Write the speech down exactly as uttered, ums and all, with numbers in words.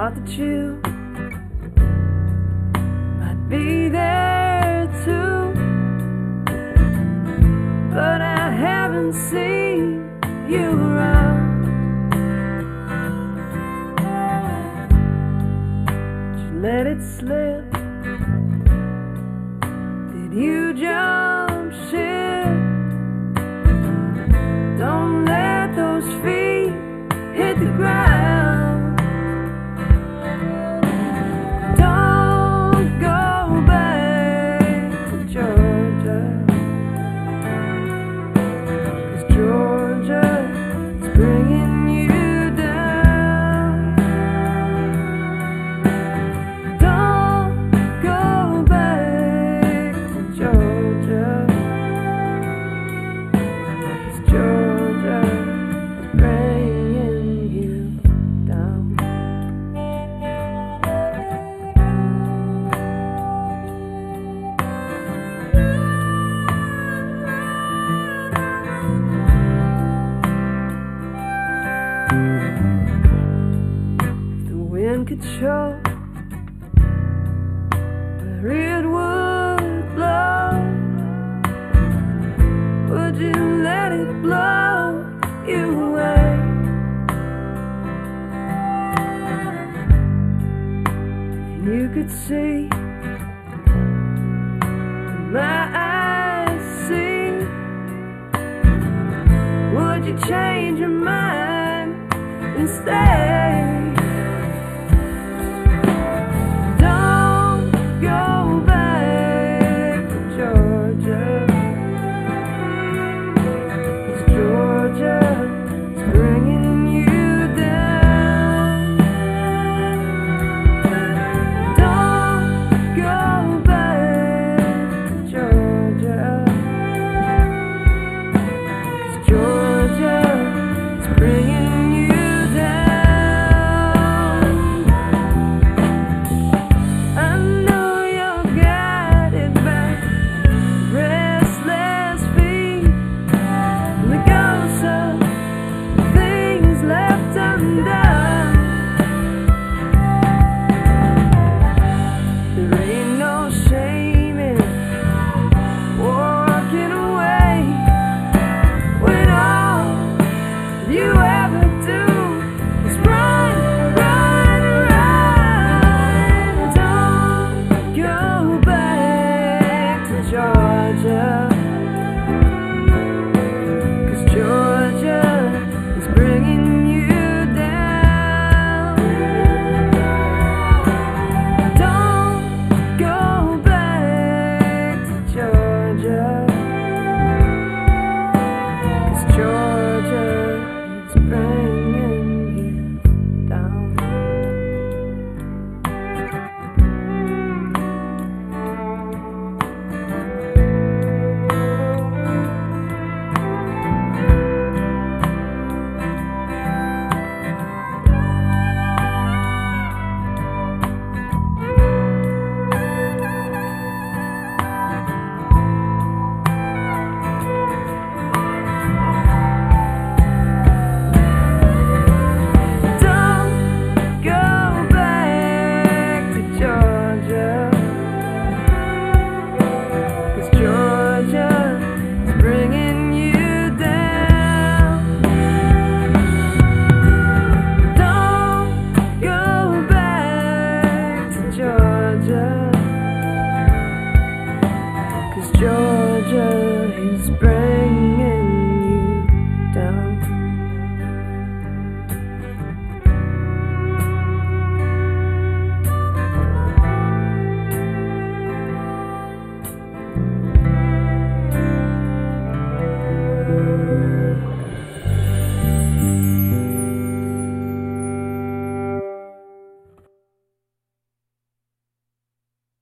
thought that you might be there too, but I haven't seen you around. Did you let it slip? Did you jump ship? Don't let those feet hit the ground. Don't go back to Georgia, 'cause Georgia is bringing you down. Don't go back to Georgia, 'cause Georgia is bringing you down. If the wind could show where it would blow, would you let it blow you away? If you could see what my eyes see, would you change your mind and stay?